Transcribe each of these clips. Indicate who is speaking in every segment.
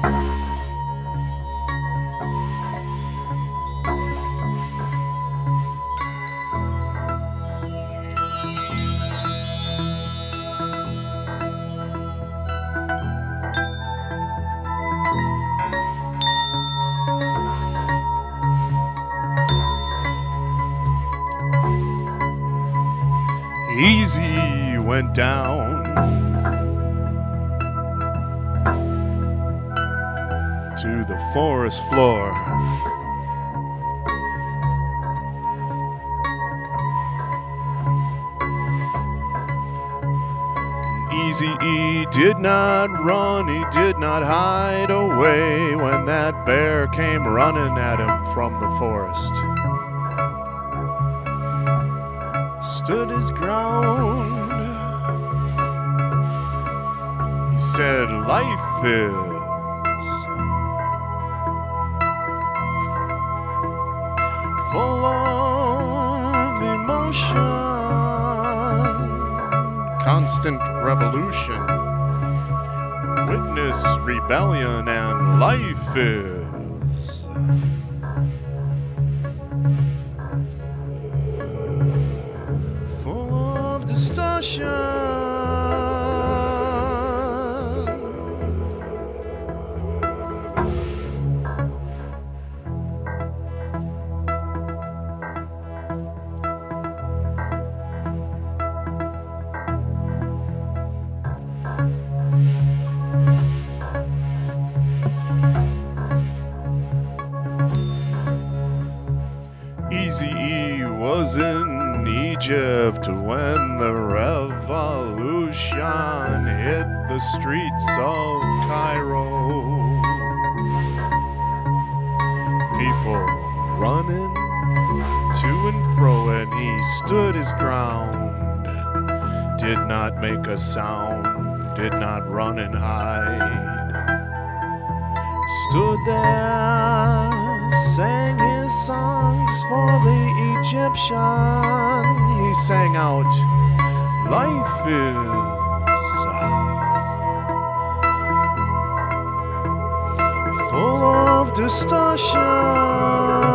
Speaker 1: Easy went down to the forest floor. Eazy-E did not run, he did not hide away when that bear came running at him from the forest. Stood his ground. He said, life is full of emotion, constant revolution, witness rebellion, and life is distortion. Eazy-E was in Egypt when the revolution hit the streets of Cairo. People running to and fro, and he stood his ground, did not make a sound, did not run and hide. Stood there, sang his songs for the Egyptian. He sang out, life is full of distortion.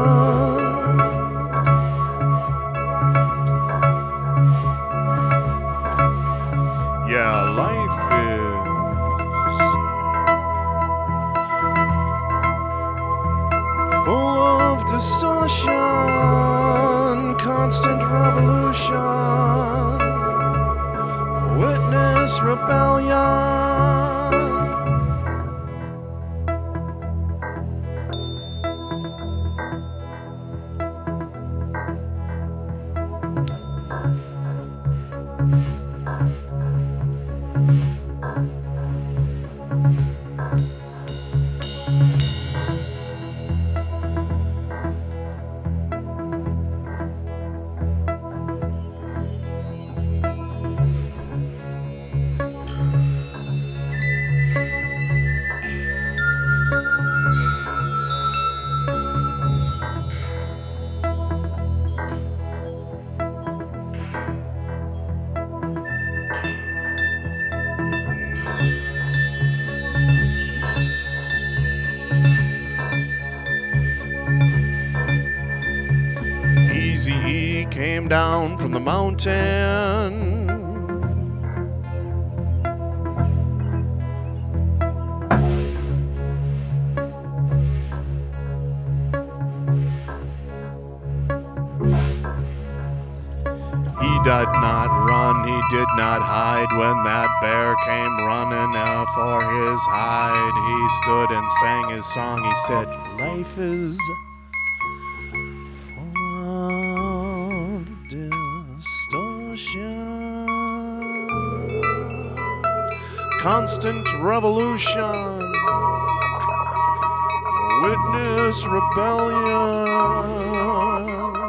Speaker 1: Yeah, life is full of distortion, constant revolution, witness rebellion. Eazy-E came down from the mountain. He did not run, he did not hide when that bear came running for his hide. He stood and sang his song. He said, life is distortion, constant revolution, witness rebellion.